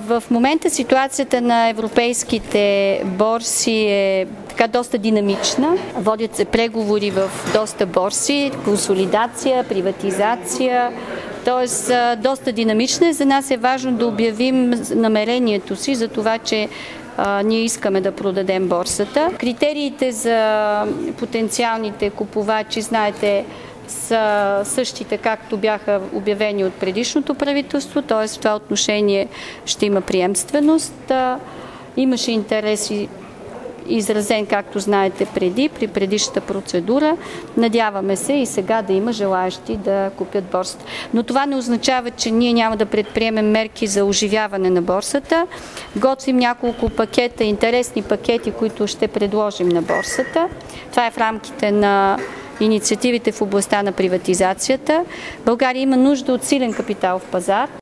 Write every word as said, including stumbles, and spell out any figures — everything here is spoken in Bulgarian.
В момента ситуацията на европейските борси е така доста динамична. Водят се преговори в доста борси, консолидация, приватизация, т.е. доста динамична. За нас е важно да обявим намерението си за това, че а, ние искаме да продадем борсата. Критериите за потенциалните купувачи, знаете, са същите, както бяха обявени от предишното правителство, т.е. в това отношение ще има приемственост. Имаше интерес изразен, както знаете, преди, при предишната процедура. Надяваме се и сега да има желаящи да купят борсата. Но това не означава, че ние няма да предприемем мерки за оживяване на борсата. Готвим няколко пакета, интересни пакети, които ще предложим на борсата. Това е в рамките на инициативите в областта на приватизацията. България има нужда от силен капиталов пазар.